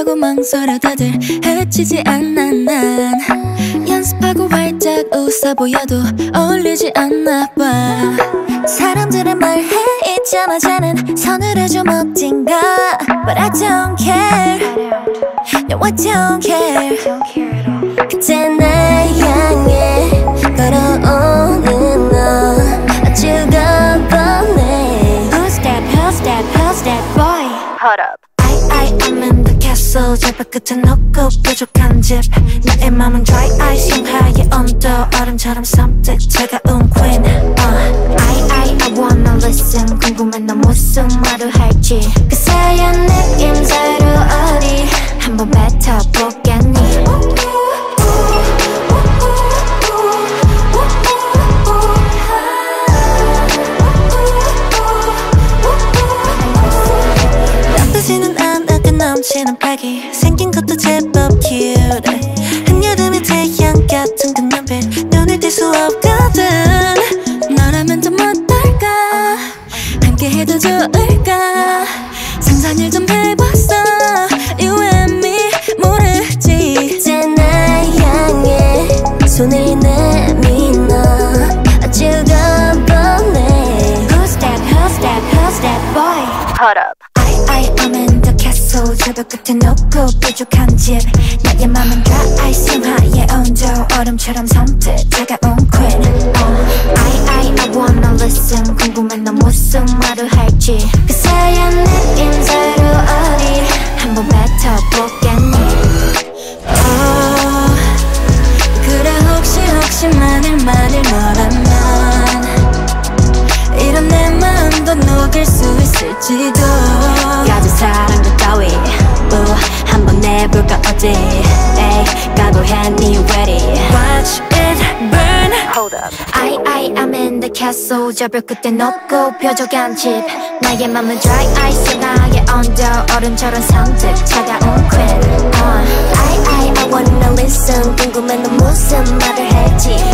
하고 망설여 다들 해치지 않아 난 연습하고 활짝 웃어 보여도 어울리지 않나 봐 사람들은 말해 잊자마자는 서늘해져 멋진가 But I don't care No I don't care 그때 날 향해 걸어오는 너 죽어보네 Who's that boy Hold up I'm in the castle 저 발끝에 놓고 뾰족한 집 나의 맘은 dry ice 영하의 온도 얼음처럼 섬뜩 차가운 queen I wanna listen 궁금해 너 무슨 말을 할지 그 사연 느낌대로 어디 한번 뱉어보겠니 나쁘지는 않아 그 넘치는 팔기 생긴 것도 제법 cute 한여름의 태양 같은 그 눈빛 눈을 뗄 수 없거든 너라면 좀 어떨까 함께 해도 좋을까 상상을 좀 해봤어 You and me 모르지 이제 날 향해 손을 내밀어 죽어보네 Who's that boy Hold up I'm in the castle 저도 끝에 놓고 뾰족한 집 나의 맘은 dry ice 영하의 온도 얼음처럼 섬뜩 차가운 queen I wanna listen 궁금해 너 무슨 말을 할지 그 사연 느낌대로 어디 한번 뱉어보겠니 그래 혹시 만일 너라면 이런 내 마음도 녹일 수 있을지도 가진 사랑도 따위 한번 내볼까 어때 에이 각오했니 ready Watch it burn Hold up I'm in the castle 저 벽 끝에 놓고 뾰족한 집 나의 맘은 dry ice 나의 온도 얼음처럼 섬뜩 차가운 queen I wanna listen 궁금해 너 무슨 말을 할지